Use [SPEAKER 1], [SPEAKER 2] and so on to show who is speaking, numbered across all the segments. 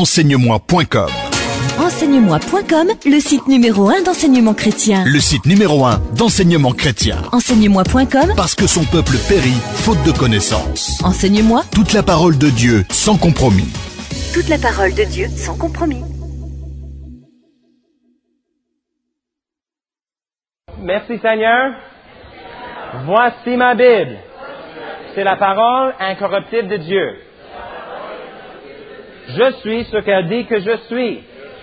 [SPEAKER 1] enseigne-moi.com.
[SPEAKER 2] Enseigne-moi.com, le site numéro 1 d'enseignement chrétien.
[SPEAKER 1] Le site numéro 1 d'enseignement chrétien.
[SPEAKER 2] Enseigne-moi.com,
[SPEAKER 1] Parce que son peuple périt faute de connaissance.
[SPEAKER 2] Enseigne-moi.
[SPEAKER 1] Toute la parole de Dieu sans compromis.
[SPEAKER 2] Toute la parole de Dieu sans compromis.
[SPEAKER 3] Merci Seigneur. Voici ma Bible. C'est la parole incorruptible de Dieu. Je suis ce qu'elle dit que je suis.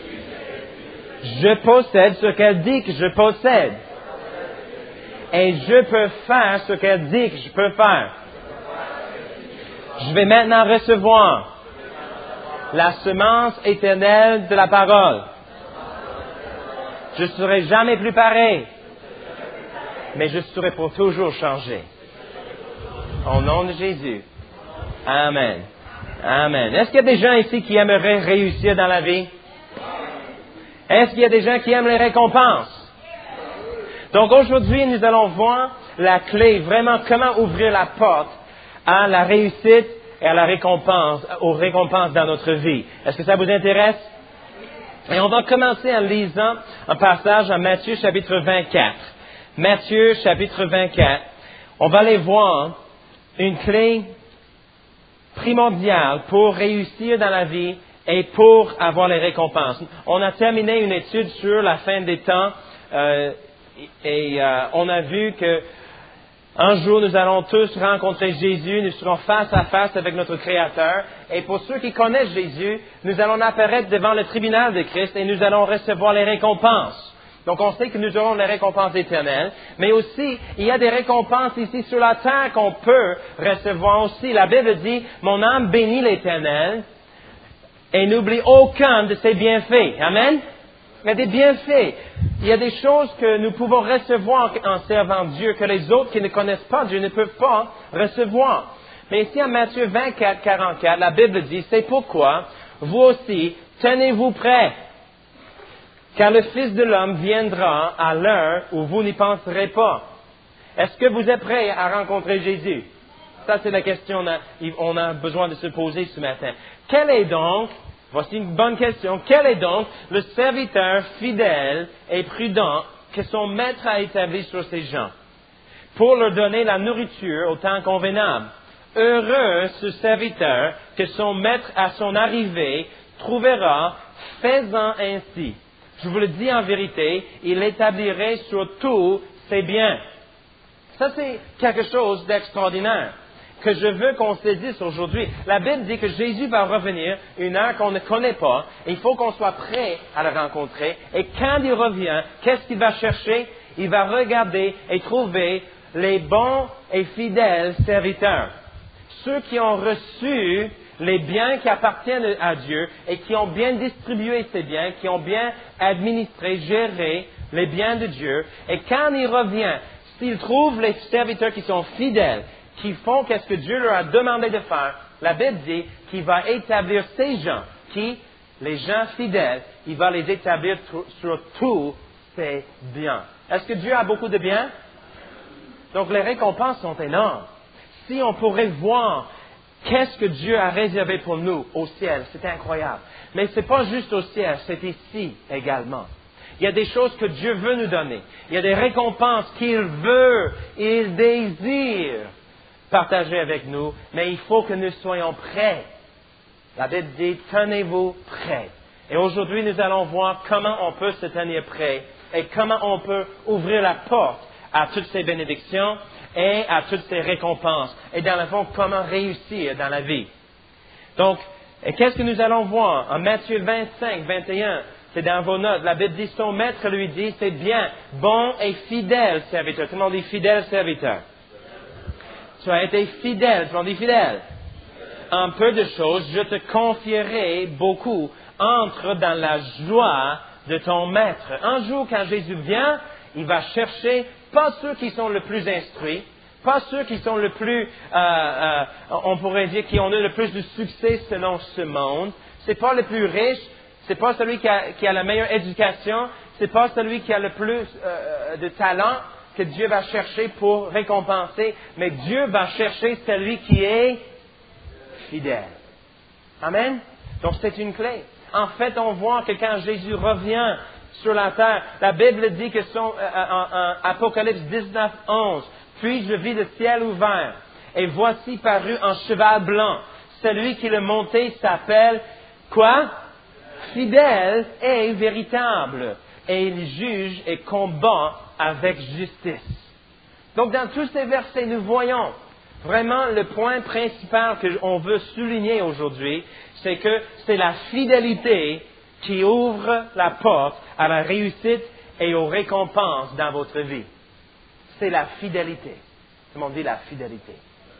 [SPEAKER 3] Je possède ce qu'elle dit que je possède. Et je peux faire ce qu'elle dit que je peux faire. Je vais maintenant recevoir la semence éternelle de la parole. Je ne serai jamais plus pareil, mais je serai pour toujours changé. Au nom de Jésus. Amen. Amen. Est-ce qu'il y a des gens ici qui aimeraient réussir dans la vie? Est-ce qu'il y a des gens qui aiment les récompenses? Donc aujourd'hui, nous allons voir la clé, vraiment comment ouvrir la porte à la réussite et à la récompense, aux récompenses dans notre vie. Est-ce que ça vous intéresse? Et on va commencer en lisant un passage en Matthieu chapitre 24. Matthieu chapitre 24. On va aller voir une clé primordiale pour réussir dans la vie et pour avoir les récompenses. On a terminé une étude sur la fin des temps et on a vu que un jour nous allons tous rencontrer Jésus, nous serons face à face avec notre Créateur et pour ceux qui connaissent Jésus, nous allons apparaître devant le tribunal de Christ et nous allons recevoir les récompenses. Donc on sait que nous aurons les récompenses éternelles, mais aussi il y a des récompenses ici sur la terre qu'on peut recevoir aussi. La Bible dit, mon âme bénit l'Éternel et n'oublie aucun de ses bienfaits. Amen? Il y a des bienfaits. Il y a des choses que nous pouvons recevoir en servant Dieu, que les autres qui ne connaissent pas Dieu ne peuvent pas recevoir. Mais ici en Matthieu 24, 44, la Bible dit, c'est pourquoi vous aussi, tenez-vous prêts. Car le Fils de l'homme viendra à l'heure où vous n'y penserez pas. Est-ce que vous êtes prêts à rencontrer Jésus? Ça, c'est la question qu'on a besoin de se poser ce matin. Quel est donc, voici une bonne question, quel est donc le serviteur fidèle et prudent que son maître a établi sur ses gens pour leur donner la nourriture au temps convenable? Heureux ce serviteur que son maître à son arrivée trouvera faisant ainsi. Je vous le dis en vérité, il établirait sur tous ses biens. Ça, c'est quelque chose d'extraordinaire que je veux qu'on saisisse aujourd'hui. La Bible dit que Jésus va revenir une heure qu'on ne connaît pas. Et il faut qu'on soit prêt à le rencontrer. Et quand il revient, qu'est-ce qu'il va chercher? Il va regarder et trouver les bons et fidèles serviteurs. Ceux qui ont reçu les biens qui appartiennent à Dieu et qui ont bien distribué ces biens, qui ont bien administré, géré les biens de Dieu. Et quand il revient, s'il trouve les serviteurs qui sont fidèles, qui font ce que Dieu leur a demandé de faire, la Bible dit qu'il va établir ces gens, les gens fidèles, il va les établir sur tous ses biens. Est-ce que Dieu a beaucoup de biens? Donc les récompenses sont énormes. Si on pourrait voir qu'est-ce que Dieu a réservé pour nous au ciel, c'est incroyable. Mais ce n'est pas juste au ciel, c'est ici également. Il y a des choses que Dieu veut nous donner. Il y a des récompenses qu'il veut, il désire partager avec nous, mais il faut que nous soyons prêts. La Bible dit, tenez-vous prêts. Et aujourd'hui, nous allons voir comment on peut se tenir prêt et comment on peut ouvrir la porte à toutes ces bénédictions et à toutes ces récompenses. Et dans le fond, comment réussir dans la vie. Donc, qu'est-ce que nous allons voir? En Matthieu 25, 21, c'est dans vos notes. La Bible dit, son maître lui dit, c'est bien, bon et fidèle serviteur. Tout le monde dit fidèle serviteur. Tu as été fidèle. Tout le monde dit fidèle. En peu de choses, je te confierai beaucoup. Entre dans la joie de ton maître. Un jour, quand Jésus vient, il va chercher pas ceux qui sont le plus instruits, pas ceux qui sont le plus, on pourrait dire, qui ont eu le plus de succès selon ce monde. C'est pas le plus riche, c'est pas celui qui a la meilleure éducation, c'est pas celui qui a le plus de talent que Dieu va chercher pour récompenser, mais Dieu va chercher celui qui est fidèle. Amen. Donc c'est une clé. En fait, on voit que quand Jésus revient sur la terre, la Bible dit que en Apocalypse 19, 11, « Puis je vis le ciel ouvert, et voici paru un cheval blanc. Celui qui le montait s'appelle, quoi? Fidèle et véritable. Et il juge et combat avec justice. » Donc dans tous ces versets, nous voyons vraiment le point principal qu'on veut souligner aujourd'hui, c'est que c'est la fidélité qui ouvre la porte à la réussite et aux récompenses dans votre vie. C'est la fidélité. Tout le monde dit la fidélité.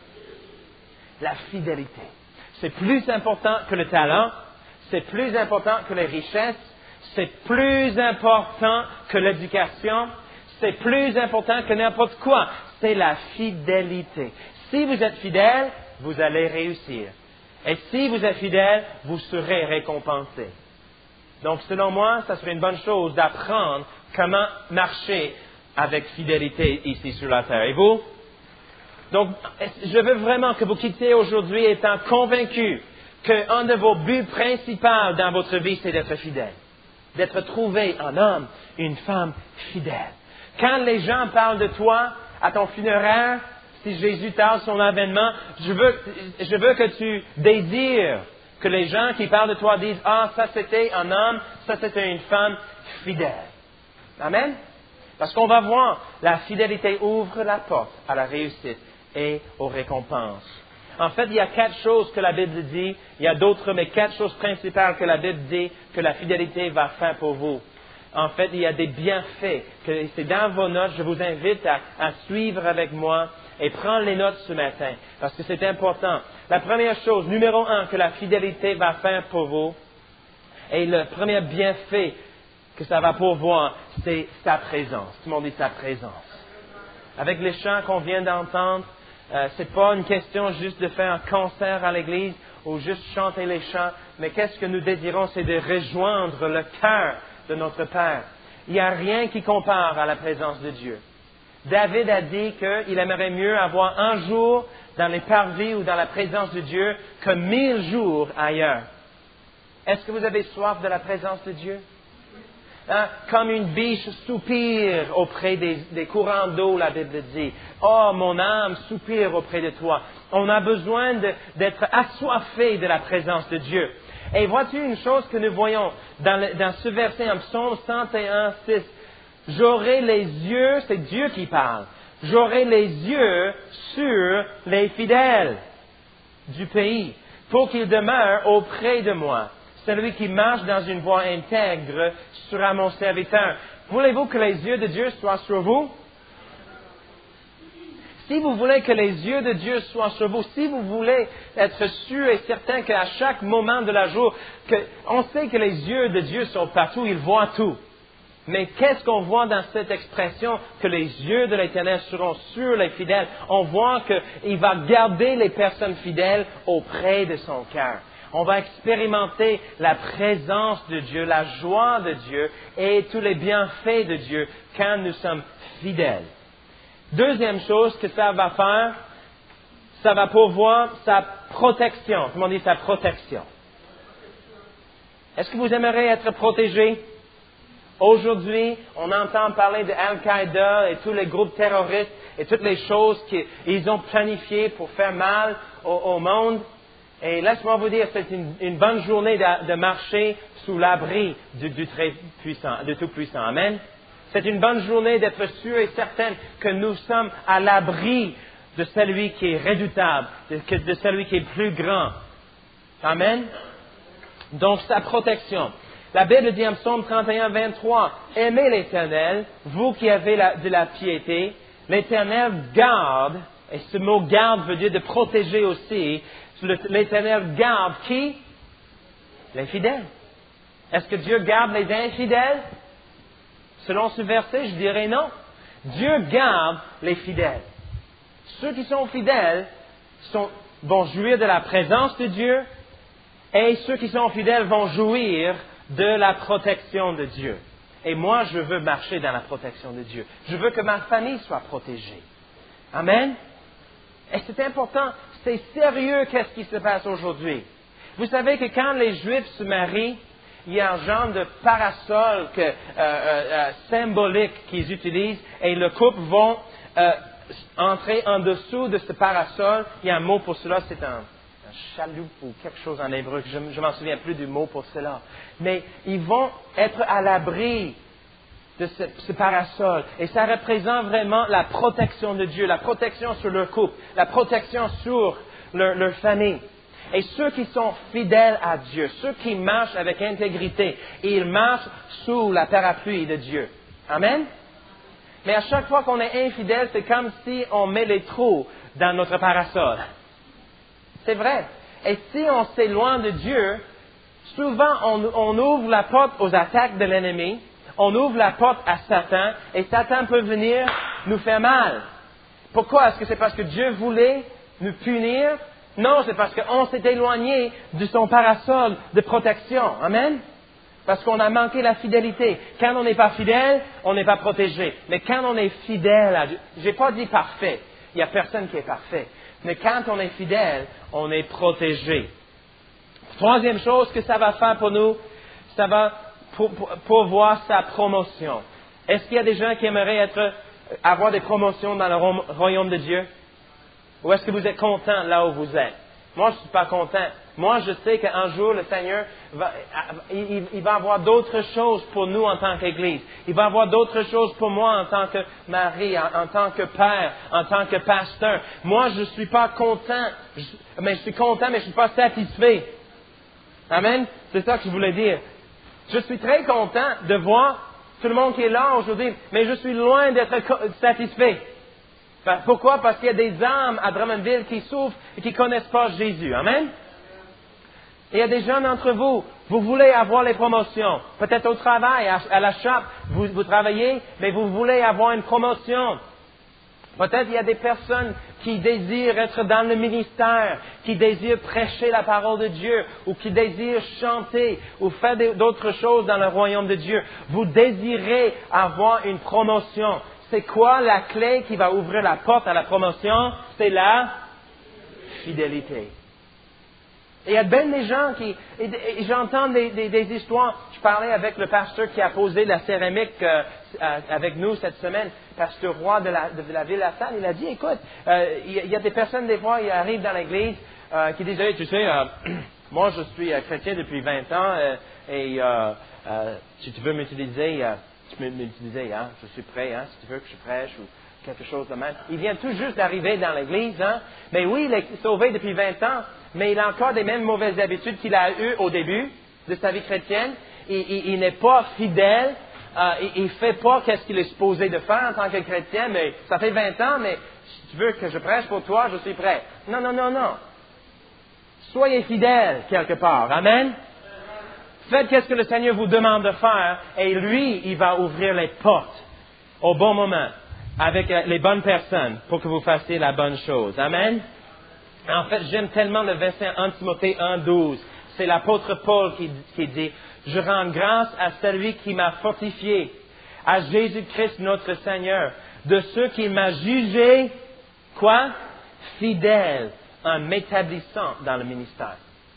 [SPEAKER 3] La fidélité. C'est plus important que le talent, c'est plus important que les richesses, c'est plus important que l'éducation, c'est plus important que n'importe quoi. C'est la fidélité. Si vous êtes fidèle, vous allez réussir. Et si vous êtes fidèle, vous serez récompensé. Donc, selon moi, ça serait une bonne chose d'apprendre comment marcher avec fidélité ici sur la terre. Et vous? Donc, je veux vraiment que vous quittiez aujourd'hui étant convaincus qu'un de vos buts principaux dans votre vie, c'est d'être fidèle. D'être trouvé un homme, une femme fidèle. Quand les gens parlent de toi à ton funéraire, si Jésus tarde son avènement, je veux que tu désires que les gens qui parlent de toi disent « Ah, ça c'était un homme, ça c'était une femme fidèle. » Amen? Parce qu'on va voir, la fidélité ouvre la porte à la réussite et aux récompenses. En fait, il y a 4 choses que la Bible dit, il y a d'autres, mais 4 choses principales que la Bible dit que la fidélité va faire pour vous. En fait, il y a des bienfaits, que c'est dans vos notes, je vous invite à suivre avec moi et prendre les notes ce matin, parce que c'est important. La première chose, numéro 1, que la fidélité va faire pour vous, et le premier bienfait que ça va pourvoir, c'est sa présence. Tout le monde dit sa présence. Avec les chants qu'on vient d'entendre, c'est pas une question juste de faire un concert à l'église ou juste chanter les chants, mais qu'est-ce que nous désirons, c'est de rejoindre le cœur de notre Père. Il n'y a rien qui compare à la présence de Dieu. David a dit qu'il aimerait mieux avoir un jour dans les parvis ou dans la présence de Dieu que 1000 jours ailleurs. Est-ce que vous avez soif de la présence de Dieu? Hein? Comme une biche soupire auprès des courants d'eau, la Bible dit. Oh, mon âme soupire auprès de toi. On a besoin d'être assoiffé de la présence de Dieu. Et vois-tu une chose que nous voyons dans ce verset en Psaume 101, 6. J'aurai les yeux, c'est Dieu qui parle, j'aurai les yeux sur les fidèles du pays, pour qu'ils demeurent auprès de moi. Celui qui marche dans une voie intègre sera mon serviteur. Voulez-vous que les yeux de Dieu soient sur vous? Si vous voulez que les yeux de Dieu soient sur vous, si vous voulez être sûr et certain qu'à chaque moment de la jour, on sait que les yeux de Dieu sont partout, ils voient tout. Mais qu'est-ce qu'on voit dans cette expression que les yeux de l'Éternel seront sur les fidèles? On voit qu'il va garder les personnes fidèles auprès de son cœur. On va expérimenter la présence de Dieu, la joie de Dieu et tous les bienfaits de Dieu quand nous sommes fidèles. Deuxième chose que ça va faire, ça va pourvoir sa protection. Comment on dit sa protection? Est-ce que vous aimeriez être protégé? Aujourd'hui, on entend parler de Al-Qaïda et tous les groupes terroristes et toutes les choses qu'ils ont planifiées pour faire mal au monde. Et laisse-moi vous dire, c'est une bonne journée de marcher sous l'abri du très puissant, du Tout-Puissant. Amen. C'est une bonne journée d'être sûr et certain que nous sommes à l'abri de celui qui est redoutable, de celui qui est plus grand. Amen. Donc, sa protection. La Bible dit en Psaume 31, 23, « Aimez l'Éternel, vous qui avez de la piété, l'Éternel garde, et ce mot garde veut dire de protéger aussi, l'Éternel garde qui? Les fidèles. Est-ce que Dieu garde les infidèles? Selon ce verset, je dirais non. Dieu garde les fidèles. Ceux qui sont fidèles vont jouir de la présence de Dieu, et ceux qui sont fidèles vont jouir de la protection de Dieu. Et moi, je veux marcher dans la protection de Dieu. Je veux que ma famille soit protégée. Amen. Et c'est important, c'est sérieux qu'est-ce qui se passe aujourd'hui. Vous savez que quand les Juifs se marient, il y a un genre de parasol symbolique qu'ils utilisent et le couple vont entrer en dessous de ce parasol. Il y a un mot pour cela, c'est un chaloupe ou quelque chose en hébreu. Je ne m'en souviens plus du mot pour cela. Mais ils vont être à l'abri de ce parasol. Et ça représente vraiment la protection de Dieu, la protection sur leur couple, la protection sur leur famille. Et ceux qui sont fidèles à Dieu, ceux qui marchent avec intégrité, ils marchent sous la parapluie de Dieu. Amen? Mais à chaque fois qu'on est infidèle, c'est comme si on met les trous dans notre parasol. C'est vrai. Et si on s'éloigne de Dieu, souvent on ouvre la porte aux attaques de l'ennemi, on ouvre la porte à Satan, et Satan peut venir nous faire mal. Pourquoi? Est-ce que c'est parce que Dieu voulait nous punir? Non, c'est parce qu'on s'est éloigné de son parasol de protection. Amen? Parce qu'on a manqué la fidélité. Quand on n'est pas fidèle, on n'est pas protégé. Mais quand on est fidèle à Dieu, j'ai pas dit parfait. Il n'y a personne qui est parfait. Mais quand on est fidèle, on est protégé. Troisième chose que ça va faire pour nous, ça va pourvoir sa promotion. Est-ce qu'il y a des gens qui aimeraient avoir des promotions dans le royaume de Dieu? Ou est-ce que vous êtes content là où vous êtes? Moi, je ne suis pas content. Moi, je sais qu'un jour, le Seigneur il va avoir d'autres choses pour nous en tant qu'Église. Il va avoir d'autres choses pour moi en tant que mari, en tant que père, en tant que pasteur. Moi, je ne suis pas content. Je suis content, mais je ne suis pas satisfait. Amen? C'est ça que je voulais dire. Je suis très content de voir tout le monde qui est là aujourd'hui, mais je suis loin d'être satisfait. Pourquoi? Parce qu'il y a des âmes à Drummondville qui souffrent et qui ne connaissent pas Jésus. Amen? Et il y a des jeunes d'entre vous, vous voulez avoir les promotions. Peut-être au travail, à la shop, vous travaillez, mais vous voulez avoir une promotion. Peut-être il y a des personnes qui désirent être dans le ministère, qui désirent prêcher la parole de Dieu, ou qui désirent chanter, ou faire d'autres choses dans le royaume de Dieu. Vous désirez avoir une promotion. C'est quoi la clé qui va ouvrir la porte à la promotion? C'est la fidélité. Et il y a bien des gens et j'entends des histoires. Je parlais avec le pasteur qui a posé la céramique avec nous cette semaine, pasteur Roy de la ville La Salle. Il a dit, écoute, il y a des personnes, des fois, ils arrivent dans l'église qui disent, hey, tu sais, moi je suis chrétien depuis 20 ans et si tu veux m'utiliser, tu peux m'utiliser, hein, je suis prêt, hein, si tu veux que je prêche ou quelque chose de même. Il vient tout juste d'arriver dans l'église, hein, mais oui, il est sauvé depuis 20 ans, mais il a encore des mêmes mauvaises habitudes qu'il a eues au début de sa vie chrétienne. Il n'est pas fidèle, il ne fait pas qu'est-ce qu'il est supposé de faire en tant que chrétien, mais ça fait 20 ans, mais si tu veux que je prêche pour toi, je suis prêt. Non, non, non, non. Soyez fidèles quelque part. Amen. Faites qu'est-ce que le Seigneur vous demande de faire et lui, il va ouvrir les portes au bon moment avec les bonnes personnes pour que vous fassiez la bonne chose. Amen. En fait, j'aime tellement le verset en Timothée 1:12. C'est l'apôtre Paul qui dit, « Je rends grâce à celui qui m'a fortifié, à Jésus-Christ notre Seigneur, de ce qu'il m'a jugé, quoi? Fidèle en m'établissant dans le ministère. »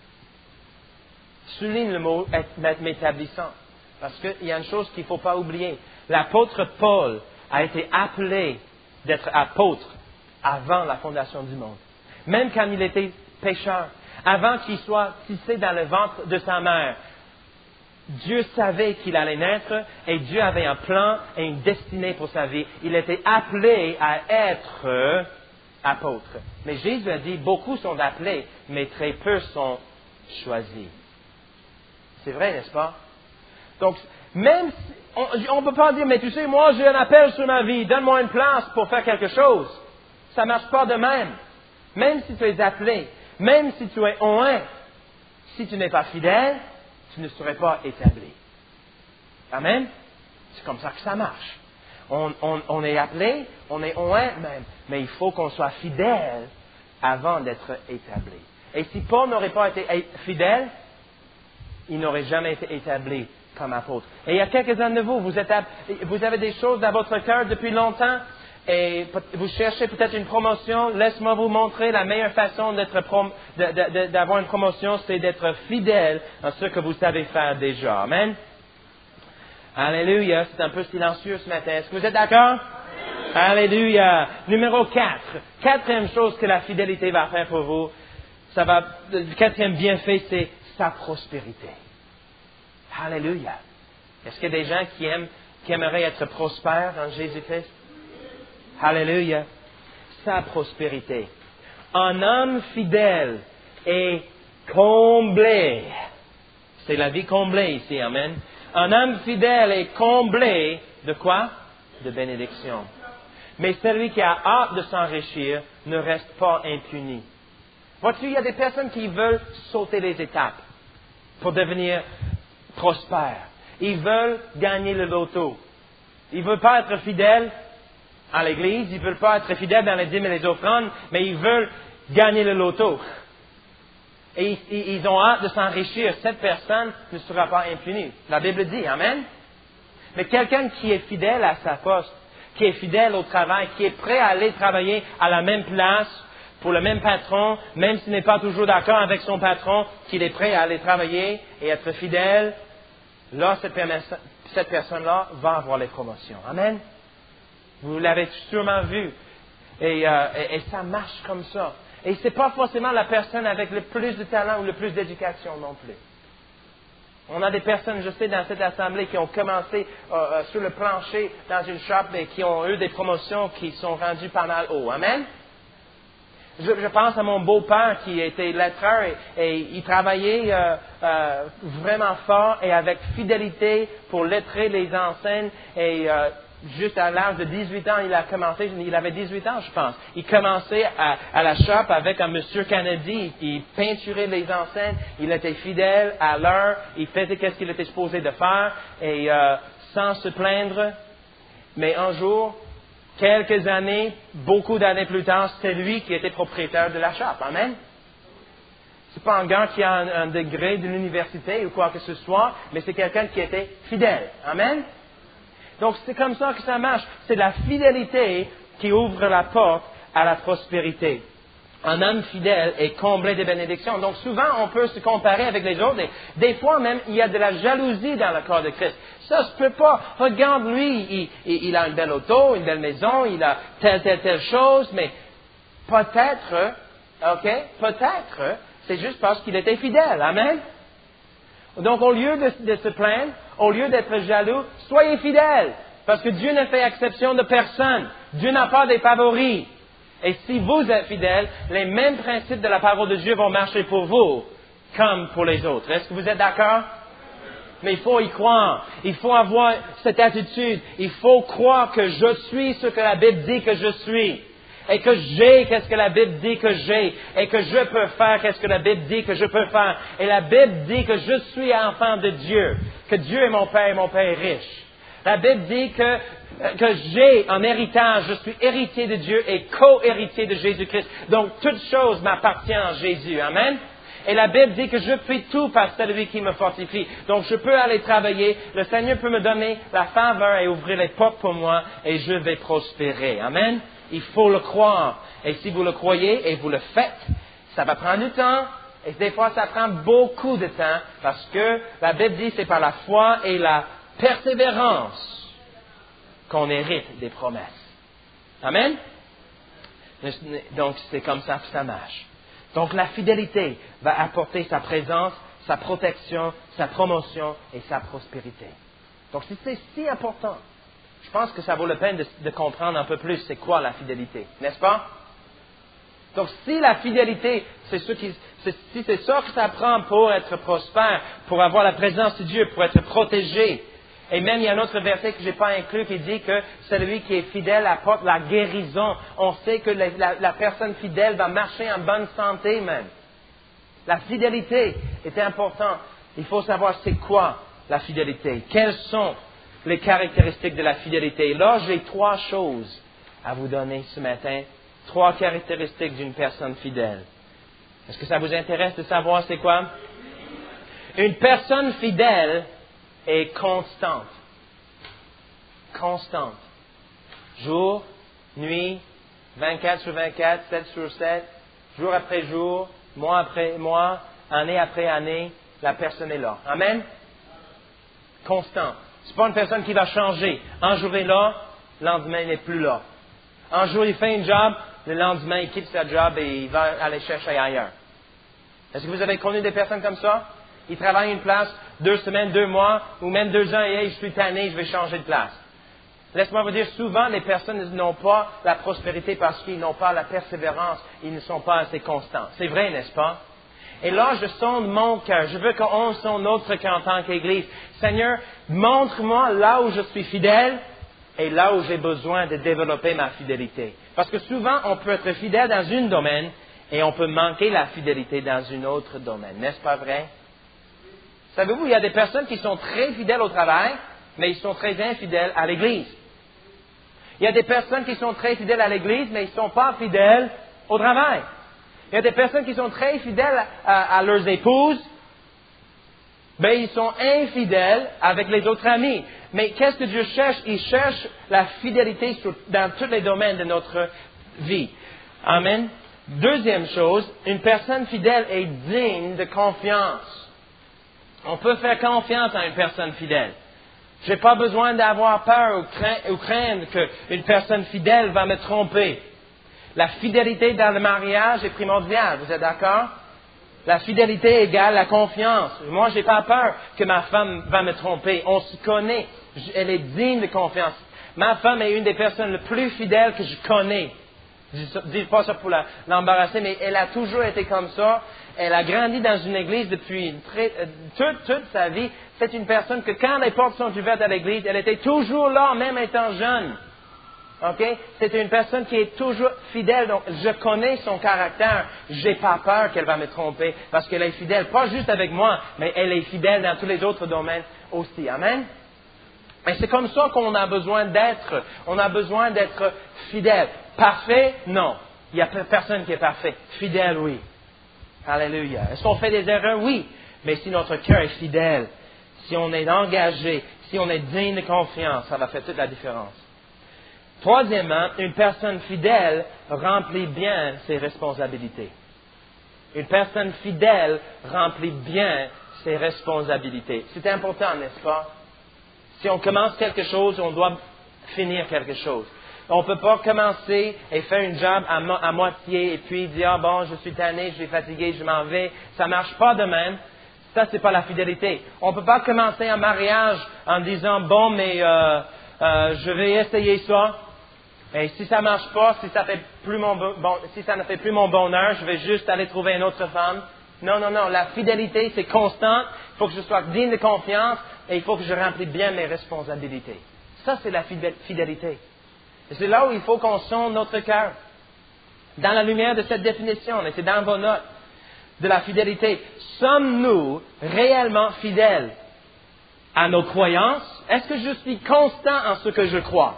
[SPEAKER 3] Souligne le mot « m'établissant », parce qu'il y a une chose qu'il ne faut pas oublier. L'apôtre Paul a été appelé d'être apôtre avant la fondation du monde. Même quand il était pécheur, avant qu'il soit tissé dans le ventre de sa mère, Dieu savait qu'il allait naître et Dieu avait un plan et une destinée pour sa vie. Il était appelé à être apôtre. Mais Jésus a dit, beaucoup sont appelés, mais très peu sont choisis. C'est vrai, n'est-ce pas? Donc, même si, on ne peut pas dire, mais tu sais, moi j'ai un appel sur ma vie, donne-moi une place pour faire quelque chose. Ça ne marche pas de même. Même si tu es appelé, même si tu es oint, si tu n'es pas fidèle, tu ne serais pas établi. Amen? C'est comme ça que ça marche. On est appelé, on est oint même, mais il faut qu'on soit fidèle avant d'être établi. Et si Paul n'aurait pas été fidèle, il n'aurait jamais été établi comme apôtre. Et il y a quelques-uns de vous, vous avez des choses dans votre cœur depuis longtemps, et vous cherchez peut-être une promotion, laisse-moi vous montrer la meilleure façon d'avoir une promotion, c'est d'être fidèle à ce que vous savez faire déjà. Amen. Alléluia. C'est un peu silencieux ce matin. Est-ce que vous êtes d'accord? Alléluia. Numéro 4. Quatrième chose que la fidélité va faire pour vous, le quatrième bienfait, c'est sa prospérité. Alléluia. Est-ce qu'il y a des gens qui aimeraient être prospères en Jésus-Christ? Alléluia. Sa prospérité. Un homme fidèle est comblé. C'est la vie comblée ici, amen. Un homme fidèle est comblé de quoi? De bénédiction. Mais celui qui a hâte de s'enrichir ne reste pas impuni. Vois-tu, il y a des personnes qui veulent sauter les étapes pour devenir prospères. Ils veulent gagner le loto. Ils ne veulent pas être fidèles à l'Église, ils ne veulent pas être fidèles dans les dîmes et les offrandes, mais ils veulent gagner le loto. Et ils ont hâte de s'enrichir. Cette personne ne sera pas impunie. La Bible dit, amen. Mais quelqu'un qui est fidèle à sa poste, qui est fidèle au travail, qui est prêt à aller travailler à la même place, pour le même patron, même s'il n'est pas toujours d'accord avec son patron, qu'il est prêt à aller travailler et être fidèle, là, cette personne-là va avoir les promotions. Amen. Vous l'avez sûrement vu. Et ça marche comme ça. Et ce n'est pas forcément la personne avec le plus de talent ou le plus d'éducation non plus. On a des personnes, je sais, dans cette assemblée qui ont commencé sur le plancher dans une shop et qui ont eu des promotions qui sont rendues pas mal haut. Amen. Je pense à mon beau-père qui était lettreur et il travaillait vraiment fort et avec fidélité pour lettrer les enseignes et juste à l'âge de 18 ans, il a commencé, il avait 18 ans je pense, il commençait à la shop avec un monsieur Kennedy, il peinturait les enseignes, il était fidèle à l'heure, il faisait ce qu'il était supposé de faire et sans se plaindre, mais un jour, quelques années, beaucoup d'années plus tard, c'est lui qui était propriétaire de la shop. Amen. C'est pas un gars qui a un degré de l'université ou quoi que ce soit, mais c'est quelqu'un qui était fidèle. Amen. Donc c'est comme ça que ça marche. C'est la fidélité qui ouvre la porte à la prospérité. Un homme fidèle est comblé de bénédictions. Donc souvent, on peut se comparer avec les autres. Et des fois même, il y a de la jalousie dans le corps de Christ. Ça se peut pas. Regarde, lui, il a une belle auto, une belle maison, il a telle chose, mais peut-être, c'est juste parce qu'il était fidèle. Amen. Donc au lieu de se plaindre, au lieu d'être jaloux, soyez fidèles. Parce que Dieu ne fait exception de personne. Dieu n'a pas des favoris. Et si vous êtes fidèles, les mêmes principes de la parole de Dieu vont marcher pour vous, comme pour les autres. Est-ce que vous êtes d'accord? Mais il faut y croire. Il faut avoir cette attitude. Il faut croire que je suis ce que la Bible dit que je suis. Et que j'ai qu'est-ce que la Bible dit que j'ai. Et que je peux faire qu'est-ce que la Bible dit que je peux faire. Et la Bible dit que je suis enfant de Dieu. Que Dieu est mon Père et mon Père est riche. La Bible dit que j'ai un héritage, je suis héritier de Dieu et co-héritier de Jésus-Christ. Donc, toute chose m'appartient en Jésus. Amen. Et la Bible dit que je fais tout par celui qui me fortifie. Donc, je peux aller travailler. Le Seigneur peut me donner la faveur et ouvrir les portes pour moi et je vais prospérer. Amen. Il faut le croire. Et si vous le croyez et vous le faites, ça va prendre du temps. Et des fois, ça prend beaucoup de temps parce que la Bible dit que c'est par la foi et la persévérance qu'on hérite des promesses. Amen? Donc, c'est comme ça que ça marche. Donc, la fidélité va apporter sa présence, sa protection, sa promotion et sa prospérité. Donc, c'est si important. Je pense que ça vaut la peine de comprendre un peu plus c'est quoi la fidélité, n'est-ce pas? Donc, si la fidélité, si c'est ça que ça prend pour être prospère, pour avoir la présence de Dieu, pour être protégé, et même il y a un autre verset que je n'ai pas inclus qui dit que celui qui est fidèle apporte la guérison. On sait que la personne fidèle va marcher en bonne santé même. La fidélité est importante. Il faut savoir c'est quoi la fidélité. Quelles sont les caractéristiques de la fidélité. Là, j'ai 3 choses à vous donner ce matin. 3 caractéristiques d'une personne fidèle. Est-ce que ça vous intéresse de savoir c'est quoi? Une personne fidèle est constante. Constante. Jour nuit, 24 sur 24, 7 sur 7, jour après jour, mois après mois, année après année, la personne est là. Amen? Constant. C'est pas une personne qui va changer. Un jour il est là, le lendemain il n'est plus là. Un jour il fait un job, le lendemain il quitte sa job et il va aller chercher ailleurs. Est-ce que vous avez connu des personnes comme ça? Ils travaillent une place 2 semaines, 2 mois, ou même 2 ans, et hey, je suis tanné, je vais changer de place. Laisse-moi vous dire, souvent les personnes n'ont pas la prospérité parce qu'ils n'ont pas la persévérance, ils ne sont pas assez constants. C'est vrai, n'est-ce pas? Et là, je sonde mon cœur. Je veux qu'on sonde notre cœur en tant qu'Église. Seigneur, montre-moi là où je suis fidèle et là où j'ai besoin de développer ma fidélité. Parce que souvent, on peut être fidèle dans un domaine et on peut manquer la fidélité dans un autre domaine. N'est-ce pas vrai? Savez-vous, il y a des personnes qui sont très fidèles au travail, mais ils sont très infidèles à l'Église. Il y a des personnes qui sont très fidèles à l'Église, mais ils ne sont pas fidèles au travail. Il y a des personnes qui sont très fidèles à leurs épouses, mais ils sont infidèles avec les autres amis. Mais qu'est-ce que Dieu cherche? Il cherche la fidélité dans tous les domaines de notre vie. Amen. Deuxième chose, une personne fidèle est digne de confiance. On peut faire confiance à une personne fidèle. Je n'ai pas besoin d'avoir peur ou craindre qu'une personne fidèle va me tromper. La fidélité dans le mariage est primordiale, vous êtes d'accord? La fidélité égale la confiance. Moi, je n'ai pas peur que ma femme va me tromper. On se connaît. Elle est digne de confiance. Ma femme est une des personnes les plus fidèles que je connais. Je ne dis pas ça pour l'embarrasser, mais elle a toujours été comme ça. Elle a grandi dans une église depuis toute sa vie. C'est une personne que quand les portes sont ouvertes à l'église, elle était toujours là, même étant jeune. Okay? C'est une personne qui est toujours fidèle, donc je connais son caractère. Je n'ai pas peur qu'elle va me tromper, parce qu'elle est fidèle, pas juste avec moi, mais elle est fidèle dans tous les autres domaines aussi. Amen? Et c'est comme ça qu'on a besoin d'être. On a besoin d'être fidèle. Parfait? Non. Il n'y a personne qui est parfait. Fidèle, oui. Alléluia. Est-ce qu'on fait des erreurs? Oui. Mais si notre cœur est fidèle, si on est engagé, si on est digne de confiance, ça va faire toute la différence. Troisièmement, une personne fidèle remplit bien ses responsabilités. Une personne fidèle remplit bien ses responsabilités. C'est important, n'est-ce pas? Si on commence quelque chose, on doit finir quelque chose. On ne peut pas commencer et faire une job à moitié et puis dire, ah bon, je suis tanné, je suis fatigué, je m'en vais. Ça ne marche pas de même. Ça, c'est pas la fidélité. On ne peut pas commencer un mariage en disant, bon, mais je vais essayer ça. Et si ça ne marche pas, si ça ne fait plus mon bonheur, je vais juste aller trouver une autre femme. Non. La fidélité, c'est constant. Il faut que je sois digne de confiance et il faut que je remplisse bien mes responsabilités. Ça, c'est la fidélité. Et c'est là où il faut qu'on sonde notre cœur. Dans la lumière de cette définition, et c'est dans vos notes, de la fidélité, sommes-nous réellement fidèles à nos croyances? Est-ce que je suis constant en ce que je crois?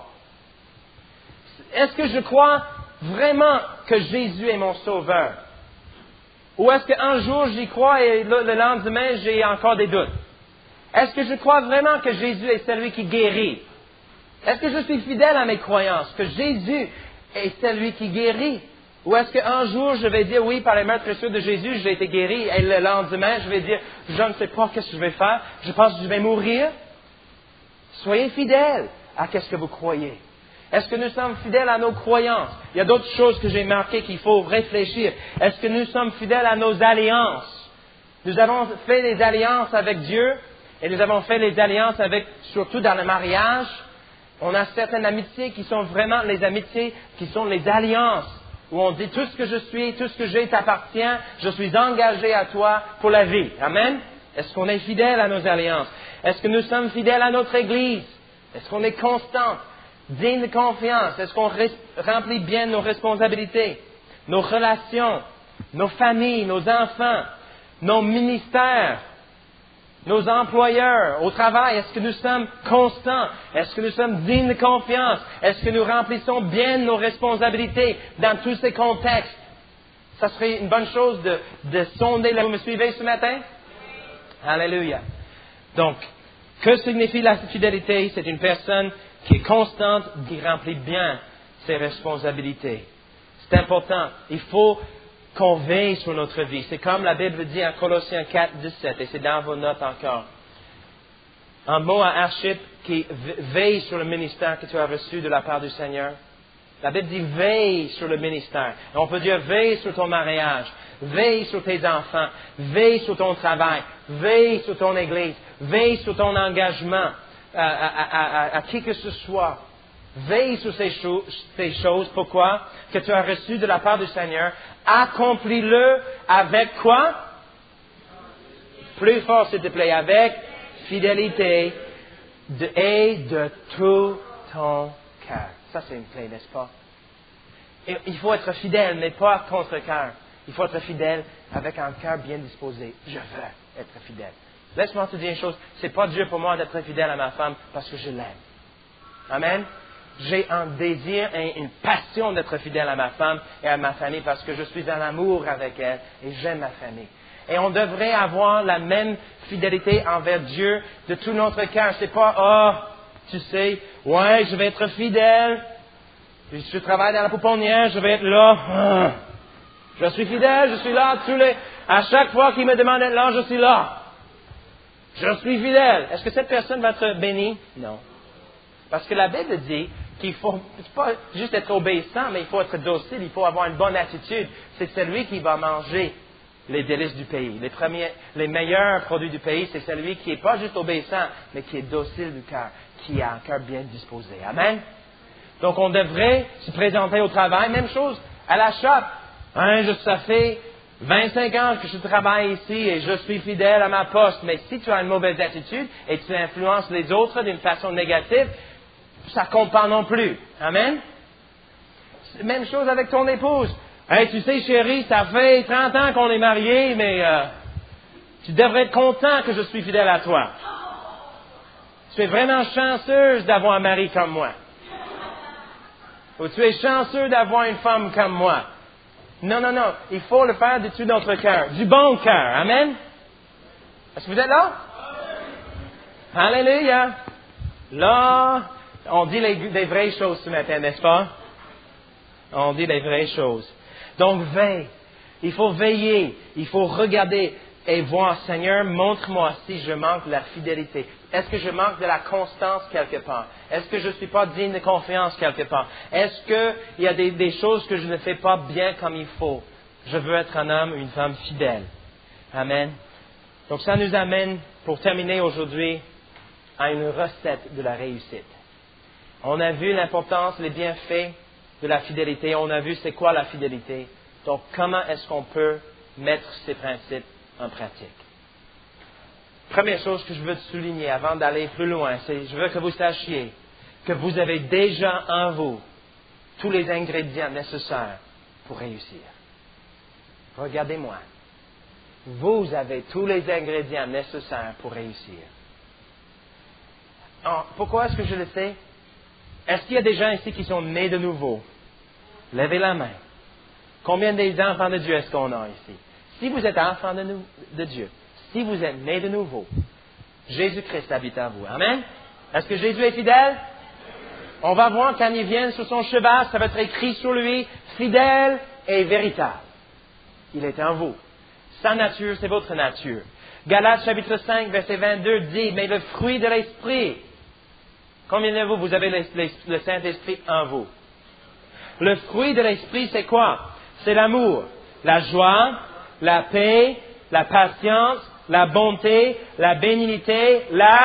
[SPEAKER 3] Est-ce que je crois vraiment que Jésus est mon sauveur? Ou est-ce qu'un jour j'y crois et le lendemain j'ai encore des doutes? Est-ce que je crois vraiment que Jésus est celui qui guérit? Est-ce que je suis fidèle à mes croyances, que Jésus est celui qui guérit? Ou est-ce qu'un jour je vais dire, oui, par les mains précieuses de Jésus, j'ai été guéri, et le lendemain je vais dire, je ne sais pas qu'est-ce que je vais faire, je pense que je vais mourir? Soyez fidèles à ce que vous croyez. Est-ce que nous sommes fidèles à nos croyances? Il y a d'autres choses que j'ai marquées qu'il faut réfléchir. Est-ce que nous sommes fidèles à nos alliances? Nous avons fait des alliances avec Dieu, et nous avons fait des alliances surtout dans le mariage. On a certaines amitiés qui sont vraiment les amitiés qui sont les alliances, où on dit tout ce que je suis, tout ce que j'ai t'appartient, je suis engagé à toi pour la vie. Amen? Est-ce qu'on est fidèle à nos alliances? Est-ce que nous sommes fidèles à notre Église? Est-ce qu'on est constant, digne de confiance? Est-ce qu'on remplit bien nos responsabilités, nos relations, nos familles, nos enfants, nos ministères? Nos employeurs au travail, est-ce que nous sommes constants? Est-ce que nous sommes dignes de confiance? Est-ce que nous remplissons bien nos responsabilités dans tous ces contextes? Ça serait une bonne chose de sonder. Vous me suivez ce matin? Alléluia. Donc, que signifie la fidélité? C'est une personne qui est constante, qui remplit bien ses responsabilités. C'est important. Il faut qu'on veille sur notre vie. C'est comme la Bible dit en Colossiens 4, 17, et c'est dans vos notes encore. Un mot à Archip qui veille sur le ministère que tu as reçu de la part du Seigneur. La Bible dit veille sur le ministère. Et on peut dire veille sur ton mariage, veille sur tes enfants, veille sur ton travail, veille sur ton église, veille sur ton engagement à qui que ce soit. Veille sur ces choses. Pourquoi? Que tu as reçu de la part du Seigneur. Accomplis-le avec quoi? Plus fort, s'il te plaît. Avec fidélité et de tout ton cœur. Ça, c'est une clé, n'est-ce pas? Et il faut être fidèle, mais pas contre cœur. Il faut être fidèle avec un cœur bien disposé. Je veux être fidèle. Laisse-moi te dire une chose. C'est pas dur pour moi d'être fidèle à ma femme parce que je l'aime. Amen? J'ai un désir et une passion d'être fidèle à ma femme et à ma famille parce que je suis en amour avec elle et j'aime ma famille. Et on devrait avoir la même fidélité envers Dieu de tout notre cœur. C'est pas, tu sais, ouais, je vais être fidèle. Je travaille dans la pouponnière, je vais être là. Je suis fidèle, je suis là à chaque fois qu'il me demande d'être là, je suis là. Je suis fidèle. Est-ce que cette personne va être bénie? Non. Parce que la Bible dit qu'il faut pas juste être obéissant, mais il faut être docile, il faut avoir une bonne attitude. C'est celui qui va manger les délices du pays. Les meilleurs produits du pays, c'est celui qui n'est pas juste obéissant, mais qui est docile du cœur, qui a un cœur bien disposé. Amen? Donc, on devrait se présenter au travail. Même chose à la shop. Ça fait 25 ans que je travaille ici et je suis fidèle à ma poste. Mais si tu as une mauvaise attitude et tu influences les autres d'une façon négative, ça ne compte pas non plus. Amen? Même chose avec ton épouse. Hey, tu sais, chérie, ça fait 30 ans qu'on est mariés, mais tu devrais être content que je suis fidèle à toi. Tu es vraiment chanceuse d'avoir un mari comme moi. Ou tu es chanceux d'avoir une femme comme moi. Non. Il faut le faire de tout notre cœur. Du bon cœur. Amen? Est-ce que vous êtes là? Alléluia. Là, on dit des vraies choses ce matin, n'est-ce pas? On dit les vraies choses. Donc, veille. Il faut veiller. Il faut regarder et voir, Seigneur, montre-moi si je manque de la fidélité. Est-ce que je manque de la constance quelque part? Est-ce que je ne suis pas digne de confiance quelque part? Est-ce qu'il y a des choses que je ne fais pas bien comme il faut? Je veux être un homme ou une femme fidèle. Amen. Donc, ça nous amène, pour terminer aujourd'hui, à une recette de la réussite. On a vu l'importance, les bienfaits de la fidélité. On a vu c'est quoi la fidélité. Donc, comment est-ce qu'on peut mettre ces principes en pratique? Première chose que je veux souligner avant d'aller plus loin, c'est je veux que vous sachiez que vous avez déjà en vous tous les ingrédients nécessaires pour réussir. Regardez-moi. Vous avez tous les ingrédients nécessaires pour réussir. Alors, pourquoi est-ce que je le sais? Est-ce qu'il y a des gens ici qui sont nés de nouveau? Levez la main. Combien des enfants de Dieu est-ce qu'on a ici? Si vous êtes enfant de Dieu, si vous êtes né de nouveau, Jésus-Christ habite en vous. Amen? Est-ce que Jésus est fidèle? On va voir quand il vient sur son cheval, ça va être écrit sur lui, fidèle et véritable. Il est en vous. Sa nature, c'est votre nature. Galates chapitre 5, verset 22 dit, mais le fruit de l'Esprit. Combien de vous avez le Saint-Esprit en vous? Le fruit de l'Esprit, c'est quoi? C'est l'amour, la joie, la paix, la patience, la bonté, la bénignité,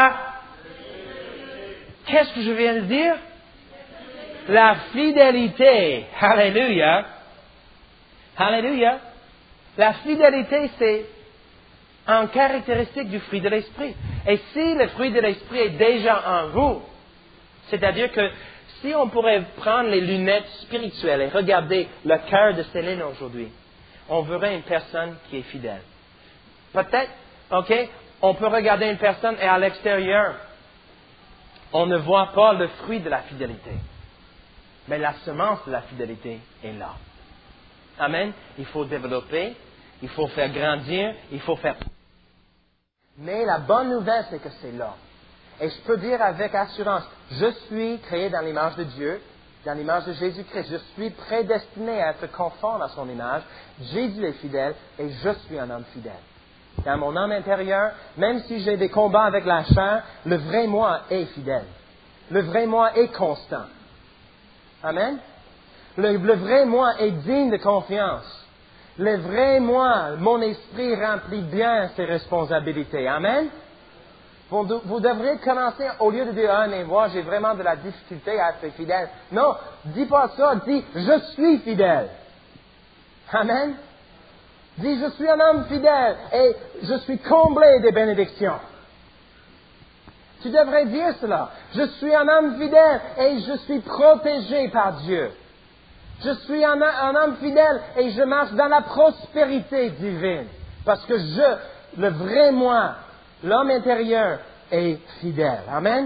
[SPEAKER 3] Qu'est-ce que je viens de dire? La fidélité. Alléluia. Alléluia. La fidélité, c'est une caractéristique du fruit de l'Esprit. Et si le fruit de l'Esprit est déjà en vous, c'est-à-dire que si on pourrait prendre les lunettes spirituelles et regarder le cœur de Céline aujourd'hui, on verrait une personne qui est fidèle. Peut-être, on peut regarder une personne et à l'extérieur, on ne voit pas le fruit de la fidélité. Mais la semence de la fidélité est là. Amen. Il faut développer, il faut faire grandir, il faut faire... Mais la bonne nouvelle, c'est que c'est là. Et je peux dire avec assurance, je suis créé dans l'image de Dieu,
[SPEAKER 4] dans l'image de Jésus-Christ. Je suis prédestiné à être conforme à son image. Jésus est fidèle et je suis un homme fidèle. Dans mon homme intérieur, même si j'ai des combats avec la chair, le vrai moi est fidèle. Le vrai moi est constant. Amen. Le vrai moi est digne de confiance. Le vrai moi, mon esprit remplit bien ses responsabilités. Amen. Vous devriez commencer, au lieu de dire, ah, mais moi, j'ai vraiment de la difficulté à être fidèle. Non, dis pas ça, dis, je suis fidèle. Amen. Dis, je suis un homme fidèle et je suis comblé des bénédictions. Tu devrais dire cela. Je suis un homme fidèle et je suis protégé par Dieu. Je suis un homme fidèle et je marche dans la prospérité divine. Parce que le vrai moi, l'homme intérieur, est fidèle. Amen.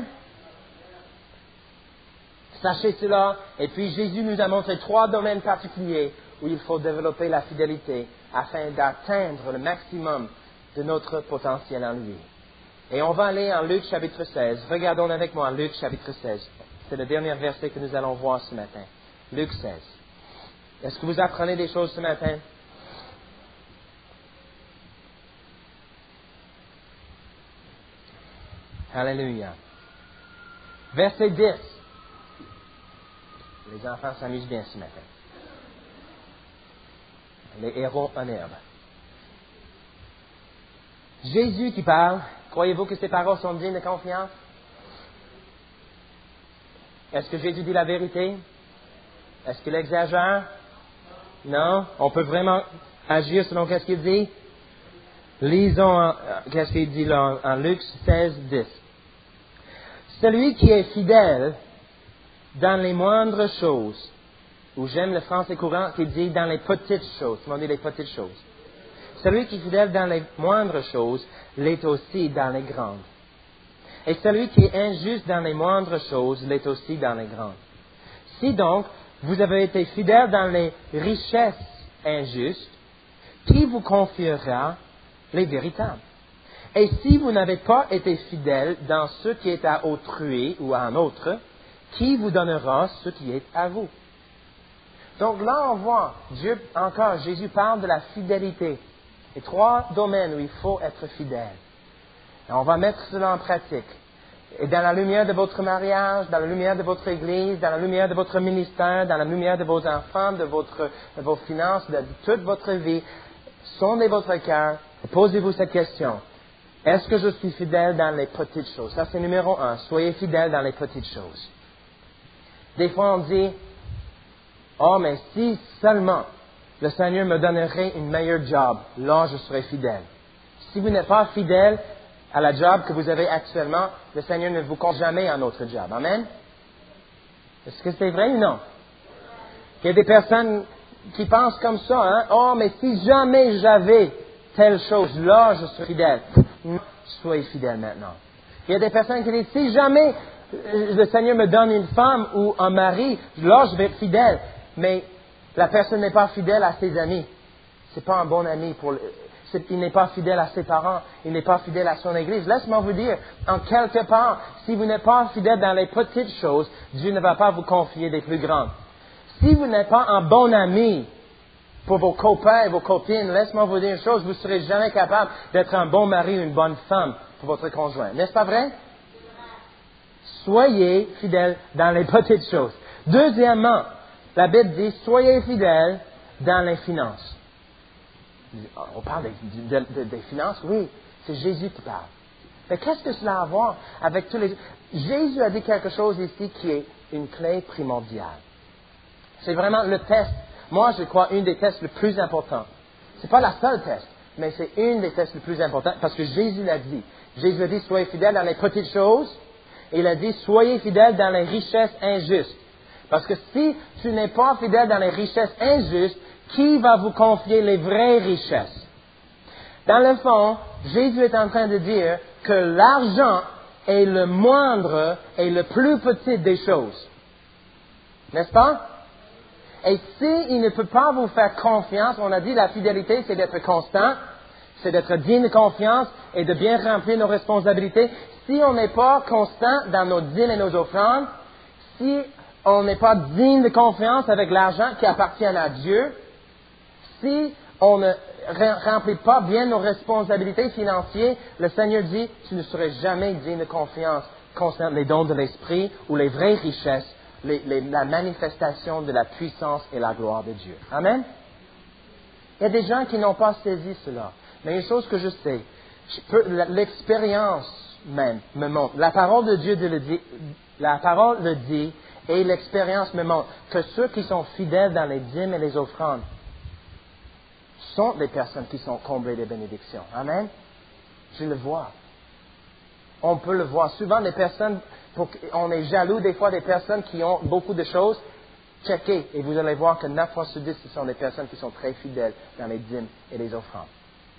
[SPEAKER 4] Sachez cela. Et puis Jésus nous a montré 3 domaines particuliers où il faut développer la fidélité afin d'atteindre le maximum de notre potentiel en lui. Et on va aller en Luc chapitre 16. Regardons avec moi Luc chapitre 16. C'est le dernier verset que nous allons voir ce matin. Luc 16. Est-ce que vous apprenez des choses ce matin? Alléluia. Verset 10. Les enfants s'amusent bien ce matin. Les héros en herbe. Jésus qui parle, croyez-vous que ses paroles sont dignes de confiance? Est-ce que Jésus dit la vérité? Est-ce qu'il exagère? Non? On peut vraiment agir selon ce qu'il dit? Lisons qu'est-ce qu'il dit là en Luc 16, 10. Celui qui est fidèle dans les moindres choses, ou j'aime le français courant qui dit dans les petites choses, on dit les petites choses. Celui qui est fidèle dans les moindres choses l'est aussi dans les grandes. Et celui qui est injuste dans les moindres choses l'est aussi dans les grandes. Si donc vous avez été fidèle dans les richesses injustes, qui vous confiera les véritables? Et si vous n'avez pas été fidèle dans ce qui est à autrui ou à un autre, qui vous donnera ce qui est à vous? Donc là, on voit, Jésus parle de la fidélité. Et 3 domaines où il faut être fidèle. Et on va mettre cela en pratique. Et dans la lumière de votre mariage, dans la lumière de votre église, dans la lumière de votre ministère, dans la lumière de vos enfants, de vos finances, de toute votre vie, sondez votre cœur et posez-vous cette question. Est-ce que je suis fidèle dans les petites choses? Ça, c'est numéro 1. Soyez fidèle dans les petites choses. Des fois, on dit, oh, mais si seulement le Seigneur me donnerait une meilleure job, là, je serai fidèle. Si vous n'êtes pas fidèle à la job que vous avez actuellement, le Seigneur ne vous compte jamais un autre job. Amen? Est-ce que c'est vrai ou non? Il y a des personnes qui pensent comme ça, hein? Oh, mais si jamais j'avais telle chose, là, je serai fidèle. Non, soyez fidèle maintenant. Il y a des personnes qui disent, si jamais le Seigneur me donne une femme ou un mari, là, je vais être fidèle. Mais la personne n'est pas fidèle à ses amis. C'est pas un bon ami il n'est pas fidèle à ses parents. Il n'est pas fidèle à son église. Laisse-moi vous dire, en quelque part, si vous n'êtes pas fidèle dans les petites choses, Dieu ne va pas vous confier des plus grandes. Si vous n'êtes pas un bon ami pour vos copains et vos copines, laisse-moi vous dire une chose, vous ne serez jamais capable d'être un bon mari ou une bonne femme pour votre conjoint. N'est-ce pas vrai? Soyez fidèles dans les petites choses. Deuxièmement, la Bible dit, soyez fidèles dans les finances. On parle des finances? Oui, c'est Jésus qui parle. Mais qu'est-ce que cela a à voir avec tous les... Jésus a dit quelque chose ici qui est une clé primordiale. C'est vraiment le test. Moi, je crois, une des tests les plus importants. Ce n'est pas la seule test, mais c'est une des tests les plus importants parce que Jésus l'a dit. Jésus a dit, soyez fidèles dans les petites choses. Et il a dit, soyez fidèles dans les richesses injustes. Parce que si tu n'es pas fidèle dans les richesses injustes, qui va vous confier les vraies richesses? Dans le fond, Jésus est en train de dire que l'argent est le moindre et le plus petit des choses. N'est-ce pas? Et s'il ne peut pas vous faire confiance, on a dit la fidélité, c'est d'être constant, c'est d'être digne de confiance et de bien remplir nos responsabilités. Si on n'est pas constant dans nos dîmes et nos offrandes, si on n'est pas digne de confiance avec l'argent qui appartient à Dieu, si on ne remplit pas bien nos responsabilités financières, le Seigneur dit, tu ne serais jamais digne de confiance concernant les dons de l'Esprit ou les vraies richesses, la manifestation de la puissance et la gloire de Dieu. Amen? Il y a des gens qui n'ont pas saisi cela. Mais une chose que je sais, l'expérience même me montre, la parole de Dieu le dit, et l'expérience me montre que ceux qui sont fidèles dans les dîmes et les offrandes sont des personnes qui sont comblées de bénédictions. Amen? Je le vois. On peut le voir. Souvent, des personnes, on est jaloux des fois des personnes qui ont beaucoup de choses. Checkez, et vous allez voir que 9 fois sur 10, ce sont des personnes qui sont très fidèles dans les dîmes et les offrandes.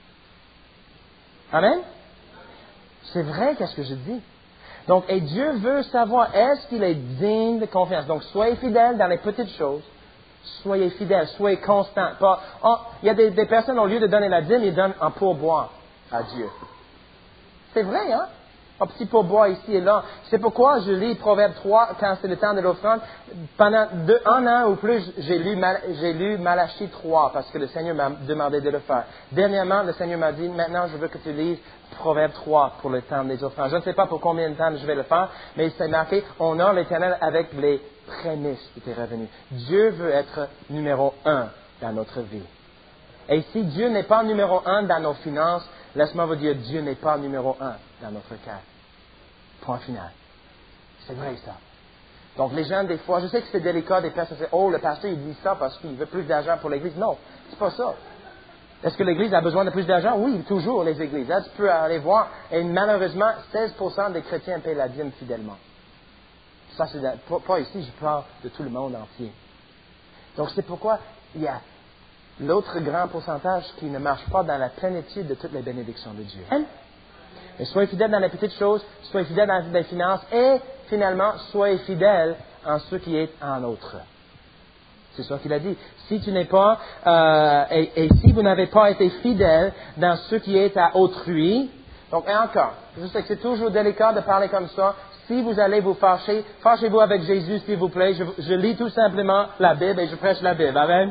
[SPEAKER 4] Amen? C'est vrai, qu'est-ce que je dis? Donc, et Dieu veut savoir, est-ce qu'il est digne de confiance? Donc, soyez fidèles dans les petites choses. Soyez fidèles, soyez constants. Il y a des personnes, au lieu de donner la dîme, ils donnent un pourboire à Dieu. C'est vrai, hein? Un petit pourboire ici et là. C'est pourquoi je lis Proverbe 3 quand c'est le temps de l'offrande. Pendant 1 an ou plus, j'ai lu Malachie 3 parce que le Seigneur m'a demandé de le faire. Dernièrement, le Seigneur m'a dit, maintenant je veux que tu lises Proverbe 3 pour le temps des offrandes. Je ne sais pas pour combien de temps je vais le faire, mais c'est marqué, honore l'Éternel avec les prémices de tes revenus. Dieu veut être numéro 1 dans notre vie. Et si Dieu n'est pas numéro 1 dans nos finances, laisse-moi vous dire, Dieu n'est pas numéro 1 dans notre cœur. Point final. C'est vrai ça. Donc les gens, des fois, je sais que c'est délicat, des personnes disent, oh, le pasteur, il dit ça parce qu'il veut plus d'argent pour l'Église. Non, c'est pas ça. Est-ce que l'Église a besoin de plus d'argent? Oui, toujours les Églises. Là, tu peux aller voir, et malheureusement, 16% des chrétiens payent la dîme fidèlement. Ça, c'est pas ici, je parle de tout le monde entier. Donc c'est pourquoi il y a l'autre grand pourcentage qui ne marche pas dans la plénitude de toutes les bénédictions de Dieu. Mais soyez fidèles dans les petites choses, soyez fidèles dans les finances et finalement, soyez fidèles en ce qui est en autre. C'est ça qu'il a dit. Si tu n'es pas, et si vous n'avez pas été fidèles dans ce qui est à autrui, donc et encore, je sais que c'est toujours délicat de parler comme ça. Si vous allez vous fâcher, fâchez-vous avec Jésus, s'il vous plaît. Je lis tout simplement la Bible et je prêche la Bible. Amen.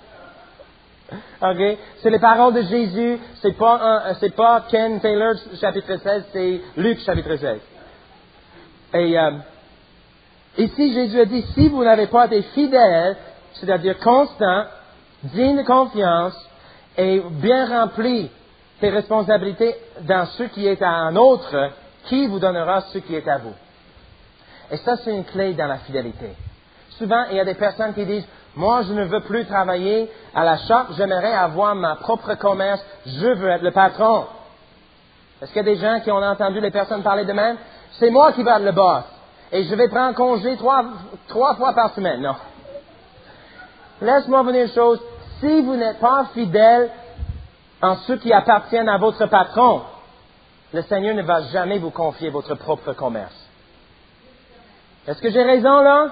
[SPEAKER 4] Okay? C'est les paroles de Jésus, c'est pas Ken Taylor chapitre 16, c'est Luc chapitre 16. Et ici Jésus a dit, si vous n'avez pas été fidèles, c'est-à-dire constant, digne de confiance et bien rempli tes responsabilités dans ce qui est à un autre, qui vous donnera ce qui est à vous? Et ça, c'est une clé dans la fidélité. Souvent, il y a des personnes qui disent, moi, je ne veux plus travailler à la shop, j'aimerais avoir ma propre commerce, je veux être le patron. Est-ce qu'il y a des gens qui ont entendu les personnes parler de même? C'est moi qui vais être le boss. Et je vais prendre congé trois fois par semaine. Non. Laisse-moi vous dire une chose. Si vous n'êtes pas fidèle en ceux qui appartiennent à votre patron, le Seigneur ne va jamais vous confier votre propre commerce. Est-ce que j'ai raison là?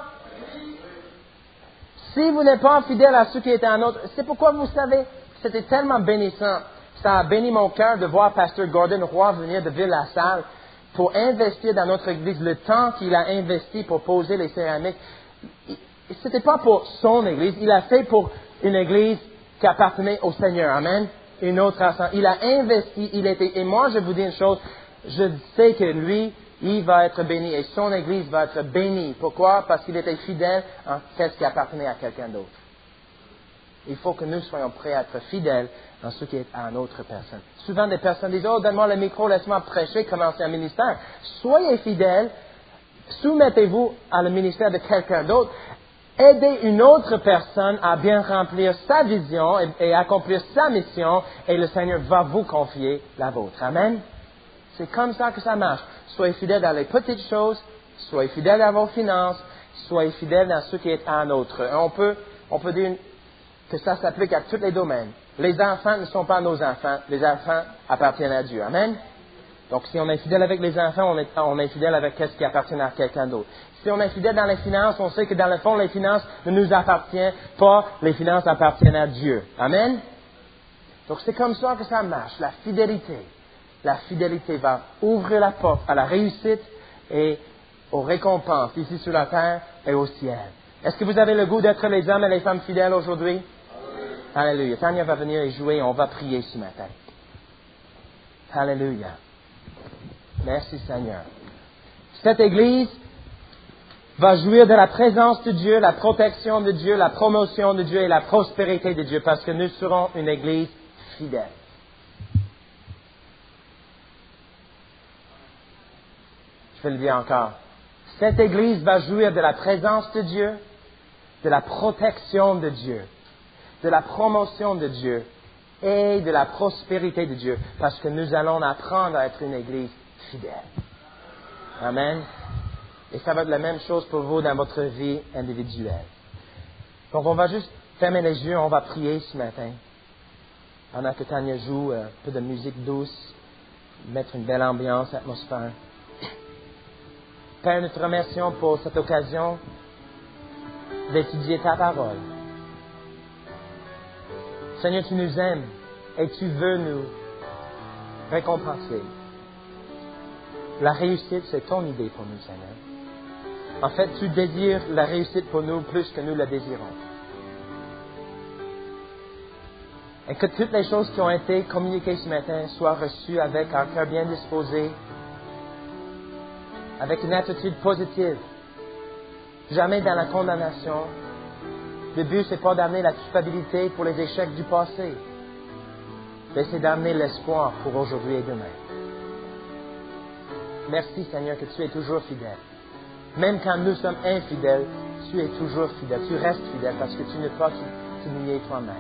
[SPEAKER 4] Si vous n'êtes pas fidèle à ceux qui étaient en autre, c'est pourquoi vous savez, c'était tellement bénissant. Ça a béni mon cœur de voir Pasteur Gordon Roy venir de Ville-la-Salle pour investir dans notre église le temps qu'il a investi pour poser les céramiques. C'était pas pour son église, il a fait pour une église qui appartenait au Seigneur. Amen. Une autre assemblée. Il a investi, et moi je vous dis une chose, je sais que lui, il va être béni et son Église va être bénie. Pourquoi? Parce qu'il était fidèle en ce qui appartenait à quelqu'un d'autre. Il faut que nous soyons prêts à être fidèles en ce qui est à une autre personne. Souvent, des personnes disent, oh, donne-moi le micro, laisse-moi prêcher, commencer un ministère. Soyez fidèles, soumettez-vous à le ministère de quelqu'un d'autre. Aidez une autre personne à bien remplir sa vision et accomplir sa mission et le Seigneur va vous confier la vôtre. Amen? C'est comme ça que ça marche. Soyez fidèles dans les petites choses, soyez fidèles dans vos finances, soyez fidèles dans ce qui est à un autre. On peut dire que ça s'applique à tous les domaines. Les enfants ne sont pas nos enfants, les enfants appartiennent à Dieu. Amen? Donc si on est fidèle avec les enfants, on est fidèle avec ce qui appartient à quelqu'un d'autre. Si on est fidèle dans les finances, on sait que dans le fond, les finances ne nous appartiennent pas, les finances appartiennent à Dieu. Amen? Donc c'est comme ça que ça marche, la fidélité. La fidélité va ouvrir la porte à la réussite et aux récompenses ici sur la terre et au ciel. Est-ce que vous avez le goût d'être les hommes et les femmes fidèles aujourd'hui? Alléluia. Tania va venir et jouer et on va prier ce matin. Alléluia. Merci Seigneur. Cette Église va jouir de la présence de Dieu, la protection de Dieu, la promotion de Dieu et la prospérité de Dieu parce que nous serons une Église fidèle. Je vais le dire encore. Cette Église va jouir de la présence de Dieu, de la protection de Dieu, de la promotion de Dieu et de la prospérité de Dieu, parce que nous allons apprendre à être une Église fidèle. Amen. Et ça va être la même chose pour vous dans votre vie individuelle. Donc on va juste fermer les yeux, on va prier ce matin. Pendant que Tania joue un peu de musique douce, mettre une belle ambiance, atmosphère. Père, nous te remercions pour cette occasion d'étudier ta parole. Seigneur, tu nous aimes et tu veux nous récompenser. La réussite, c'est ton idée pour nous, Seigneur. En fait, tu désires la réussite pour nous plus que nous la désirons. Et que toutes les choses qui ont été communiquées ce matin soient reçues avec un cœur bien disposé, avec une attitude positive, jamais dans la condamnation. Le but, c'est pas d'amener la culpabilité pour les échecs du passé, mais c'est d'amener l'espoir pour aujourd'hui et demain. Merci Seigneur que tu es toujours fidèle. Même quand nous sommes infidèles, tu es toujours fidèle. Tu restes fidèle parce que tu n'es pas te nier toi-même.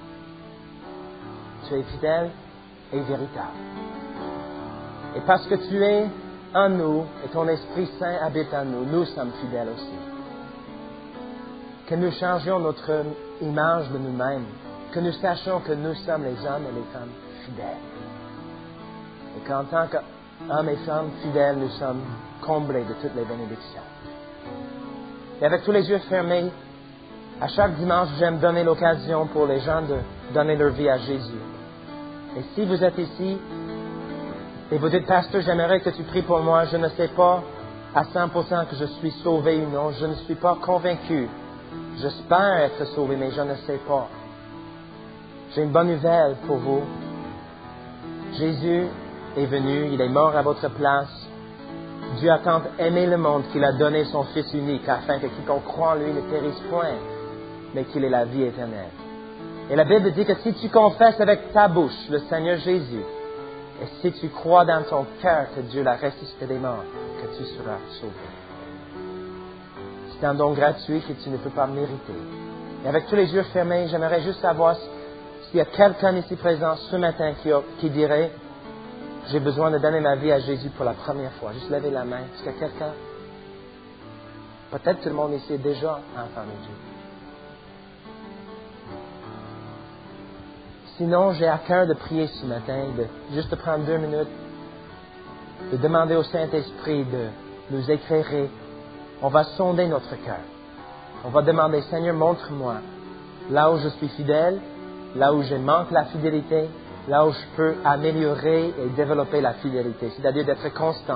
[SPEAKER 4] Tu es fidèle et véritable. Et parce que tu es en nous et ton Esprit Saint habite en nous, nous sommes fidèles aussi. Que nous changions notre image de nous-mêmes, que nous sachions que nous sommes les hommes et les femmes fidèles. Et qu'en tant qu'hommes et femmes fidèles, nous sommes comblés de toutes les bénédictions. Et avec tous les yeux fermés, à chaque dimanche, j'aime donner l'occasion pour les gens de donner leur vie à Jésus. Et si vous êtes ici, et vous dites, pasteur, j'aimerais que tu pries pour moi, je ne sais pas à 100% que je suis sauvé ou non, je ne suis pas convaincu. J'espère être sauvé, mais je ne sais pas. J'ai une bonne nouvelle pour vous. Jésus est venu, il est mort à votre place. Dieu a tant aimé le monde qu'il a donné son Fils unique afin que quiconque croit en lui ne périsse point, mais qu'il ait la vie éternelle. Et la Bible dit que si tu confesses avec ta bouche le Seigneur Jésus, et si tu crois dans ton cœur que Dieu l'a ressuscité des morts, que tu seras sauvé. C'est un don gratuit que tu ne peux pas mériter. Et avec tous les yeux fermés, j'aimerais juste savoir s'il y a quelqu'un ici présent ce matin qui dirait, j'ai besoin de donner ma vie à Jésus pour la première fois. Juste lever la main. Est-ce qu'il y a quelqu'un? Peut-être tout le monde ici est déjà enfant de Dieu. Sinon, j'ai à cœur de prier ce matin, juste de prendre 2 minutes, de demander au Saint-Esprit de nous éclairer. On va sonder notre cœur. On va demander, Seigneur, montre-moi là où je suis fidèle, là où je manque la fidélité, là où je peux améliorer et développer la fidélité, c'est-à-dire d'être constant.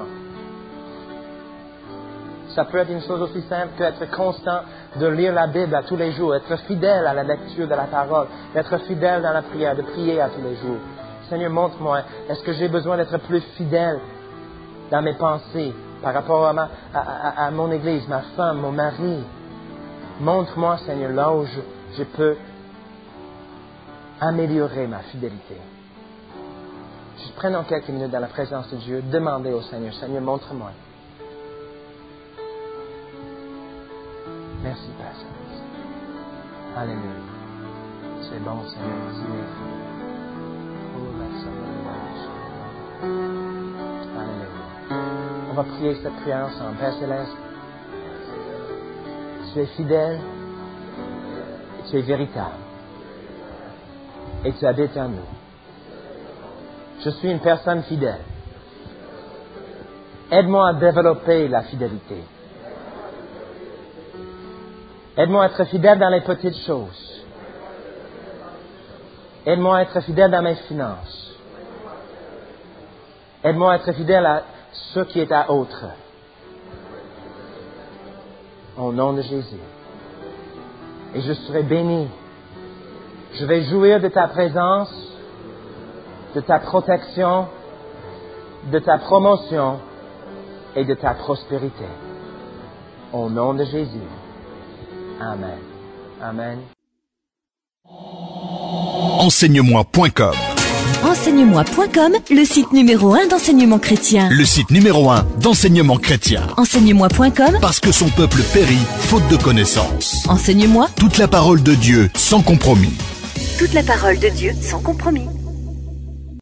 [SPEAKER 4] Ça peut être une chose aussi simple qu'être constant de lire la Bible à tous les jours, être fidèle à la lecture de la parole, d'être fidèle dans la prière, de prier à tous les jours. Seigneur, montre-moi, est-ce que j'ai besoin d'être plus fidèle dans mes pensées par rapport à mon Église, ma femme, mon mari? Montre-moi, Seigneur, là où je peux améliorer ma fidélité. Juste prenons quelques minutes dans la présence de Dieu, demandez au Seigneur, Seigneur, montre-moi. Merci, Père Saint. Alléluia. C'est bon, Seigneur. Alléluia. On va prier cette prière ensemble. Père Céleste, tu es fidèle et tu es véritable. Et tu habites en nous. Je suis une personne fidèle. Aide-moi à développer la fidélité. Aide-moi à être fidèle dans les petites choses. Aide-moi à être fidèle dans mes finances. Aide-moi à être fidèle à ce qui est à autre. Au nom de Jésus. Et je serai béni. Je vais jouir de ta présence, de ta protection, de ta promotion et de ta prospérité. Au nom de Jésus. Amen. Amen.
[SPEAKER 1] Enseignemoi.com.
[SPEAKER 2] Enseignemoi.com, le site numéro 1 d'enseignement chrétien.
[SPEAKER 1] Le site numéro 1 d'enseignement chrétien.
[SPEAKER 2] Enseignemoi.com,
[SPEAKER 1] Parce que son peuple périt faute de connaissance.
[SPEAKER 2] Enseigne-moi
[SPEAKER 1] Toute la parole de Dieu sans compromis.
[SPEAKER 2] toute la parole de Dieu sans compromis.